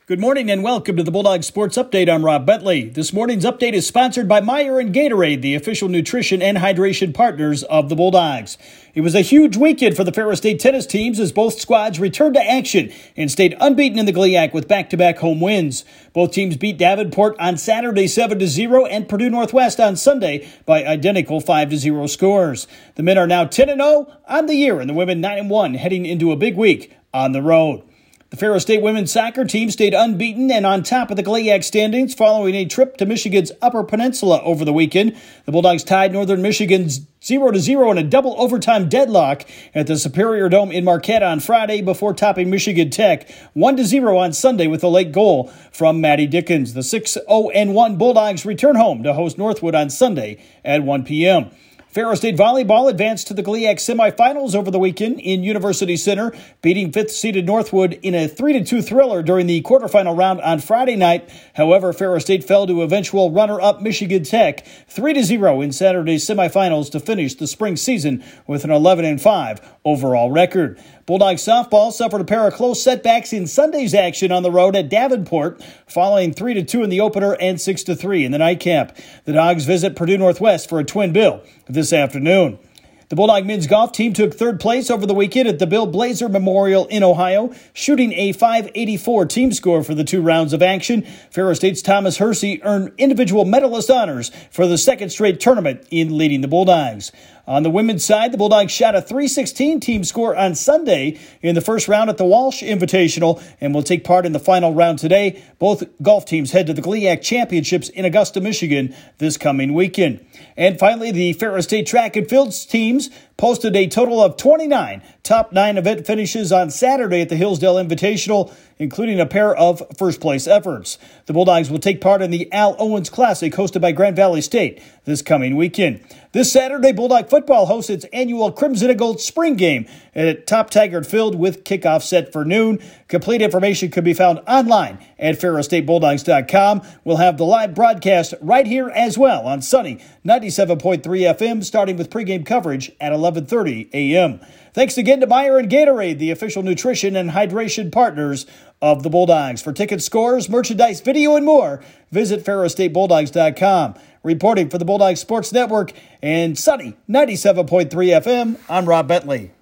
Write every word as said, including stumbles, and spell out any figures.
Good morning and welcome to the Bulldog Sports Update. I'm Rob Bentley. This morning's update is sponsored by Meijer and Gatorade, the official nutrition and hydration partners of the Bulldogs. It was a huge weekend for the Ferris State tennis teams as both squads returned to action and stayed unbeaten in the GLIAC with back-to-back home wins. Both teams beat Davenport on Saturday seven to zero and Purdue Northwest on Sunday by identical five to zero scores. The men are now ten and oh on the year and the women nine and one heading into a big week on the road. The Ferris State women's soccer team stayed unbeaten and on top of the GLIAC standings following a trip to Michigan's Upper Peninsula over the weekend. The Bulldogs tied Northern Michigan's zero to zero in a double overtime deadlock at the Superior Dome in Marquette on Friday before topping Michigan Tech one to zero on Sunday with a late goal from Maddie Dickens. The six oh one Bulldogs return home to host Northwood on Sunday at one p.m. Ferris State Volleyball advanced to the GLIAC semifinals over the weekend in University Center, beating fifth-seeded Northwood in a three to two thriller during the quarterfinal round on Friday night. However, Ferris State fell to eventual runner-up Michigan Tech three to zero in Saturday's semifinals to finish the spring season with an eleven and five overall record. Bulldogs softball suffered a pair of close setbacks in Sunday's action on the road at Davenport, following three to two in the opener and six to three in the nightcap. The Dogs visit Purdue Northwest for a twin bill this afternoon. The Bulldog men's golf team took third place over the weekend at the Bill Blazer Memorial in Ohio, shooting a five eighty-four team score for the two rounds of action. Ferris State's Thomas Hersey earned individual medalist honors for the second straight tournament in leading the Bulldogs. On the women's side, the Bulldogs shot a three sixteen team score on Sunday in the first round at the Walsh Invitational and will take part in the final round today. Both golf teams head to the GLIAC Championships in Augusta, Michigan this coming weekend. And finally, the Ferris State track and fields teams posted a total of twenty-nine top nine event finishes on Saturday at the Hillsdale Invitational, including a pair of first-place efforts. The Bulldogs will take part in the Al Owens Classic hosted by Grand Valley State this coming weekend. This Saturday, Bulldog football hosts its annual Crimson and Gold spring game at Top Taggart Field with kickoff set for noon. Complete information can be found online at ferris state bulldogs dot com. We'll have the live broadcast right here as well on Sunny ninety-seven point three F M, starting with pregame coverage at eleven thirty a.m. Thanks again to Meijer and Gatorade, the official nutrition and hydration partners of the Bulldogs. For ticket scores, merchandise, video, and more, visit ferris state bulldogs dot com. Reporting for the Bulldog Sports Network and Sunny ninety-seven point three F M, I'm Rob Bentley.